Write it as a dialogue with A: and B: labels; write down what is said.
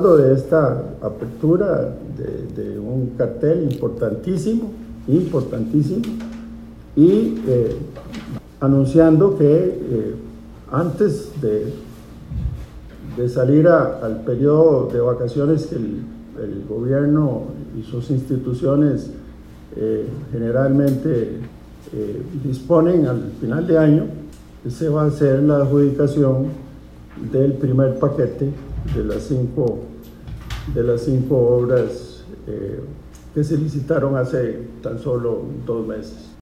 A: hablando de esta apertura de un cartel importantísimo, y anunciando que antes de salir al periodo de vacaciones que el gobierno y sus instituciones generalmente disponen al final de año, se va a hacer la adjudicación del primer paquete de las cinco obras que se licitaron hace tan solo 2 meses.